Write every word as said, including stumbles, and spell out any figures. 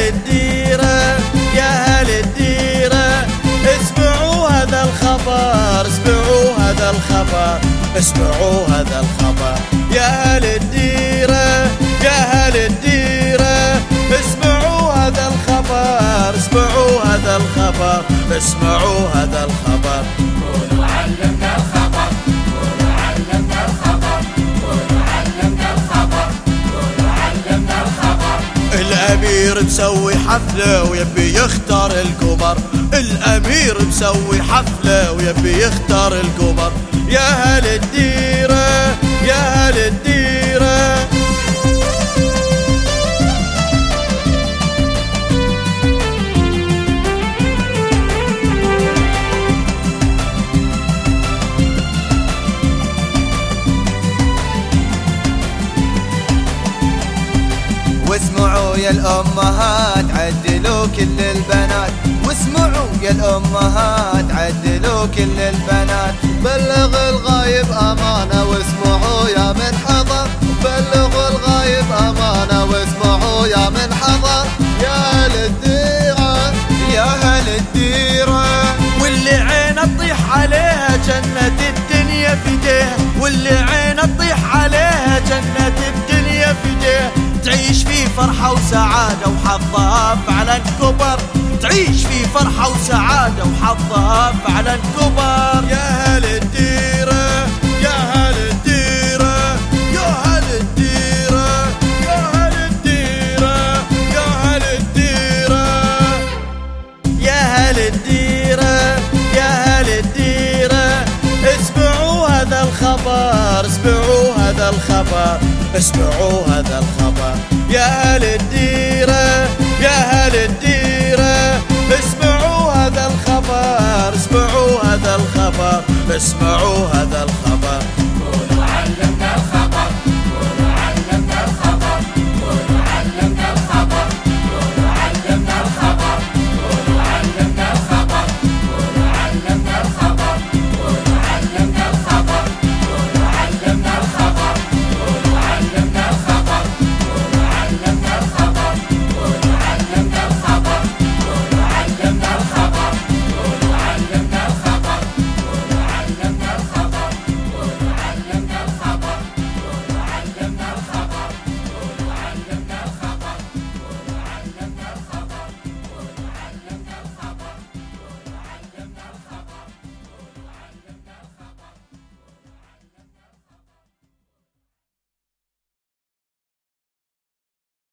الديرة يا أهل الديرة اسمعوا هذا الخبر، اسمعوا هذا الخبر، اسمعوا هذا الخبر يا أهل الديرة يا أهل الديرة اسمعوا هذا الخبر، اسمعوا هذا الخبر، اسمعوا هذا الخبر. قولوا علمنا الخبر، قولوا علمنا الخبر، قولوا علمنا الخبر، قولوا علمنا الخبر. الأمير مسوي حفلة ويبي يختار القمر، الأمير مسوي حفلة ويبي يختار القمر يا أهل الديرة يا أهل الديرة. واسمعوا يا الأمهات عدلوا كل البنات، واسمعوا يا الأمهات عدلوا كل البنات. بلغ الغايب أمانة واسمعوا يا من حضر، بلغوا الغايب أمانة واسمعوا يا من حضر يا أهل الديرة يا أهل الديرة. واللي عينه تطيح عليها جنة الدنيا في ايديها، واللي عينه تطيح عليها جنة الدنيا في ايديها. تعيش في فرحة وسعادة وحظها فعلا كبر، تعيش في فرحة وسعادة وحظها فعلا كبر يا أهل الديرة يا أهل الديرة يا أهل الديرة يا أهل الديرة يا أهل الديرة يا أهل الديرة يا أهل الديرة اسمعوا هذا الخبر، اسمعوا هذا الخبر، اسمعوا هذا الخبر يا أهل الديرة يا أهل الديرة اسمعوا هذا الخبر، اسمعوا هذا الخبر، اسمعوا هذا الخبر.